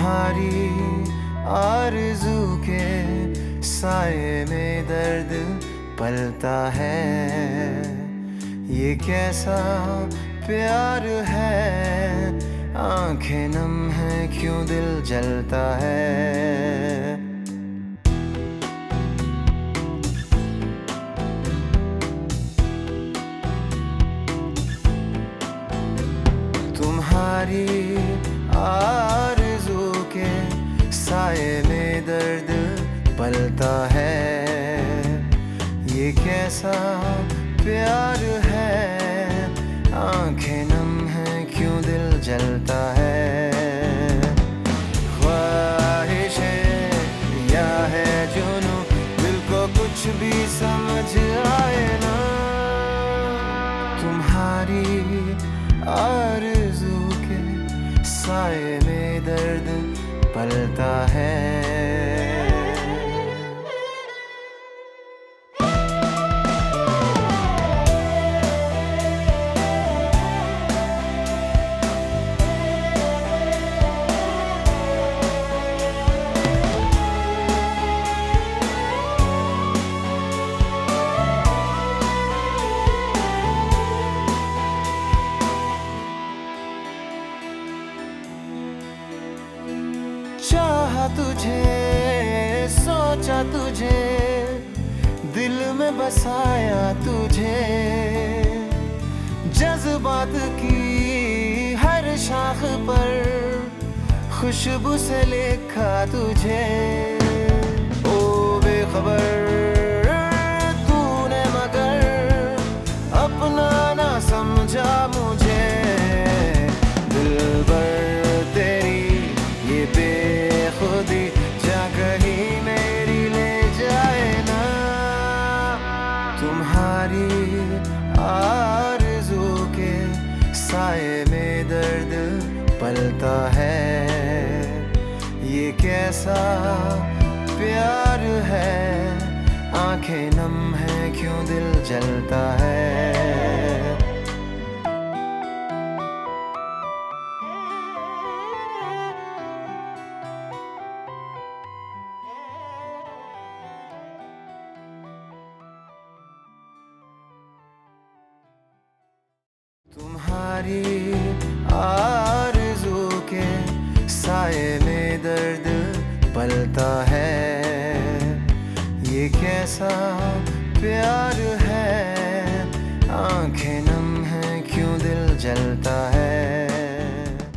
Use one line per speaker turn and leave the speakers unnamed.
तुम्हारी आरज़ू के साए में दर्द पलता है। ये कैसा प्यार है, आंखें नम हैं क्यों दिल जलता है। तुम्हारी आरज़ू के साए में दर्द पलता है। ये कैसा प्यार है, आंखें नम हैं क्यों दिल जलता है। ख्वाहिशें या है जुनूं, दिल को कुछ भी समझ आए ना। तुम्हारी आरज़ू के साए में दर्द पलता है। चाहा तुझे, सोचा तुझे, दिल में बसाया तुझे, जज्बात की हर शाख पर खुशबू से लिखा तुझे। ओ बेखबर तूने मगर अपना ना समझा मुझे। दिलबर तेरी ये बेखुदी जा कहीं मेरी ले जाए ना। तुम्हारी आरज़ू के साए में दर्द पलता है। ये कैसा प्यार है, आंखें नम हैं क्यों दिल जलता है। तुम्हारी आरज़ू के साए में दर्द पलता है। ये कैसा प्यार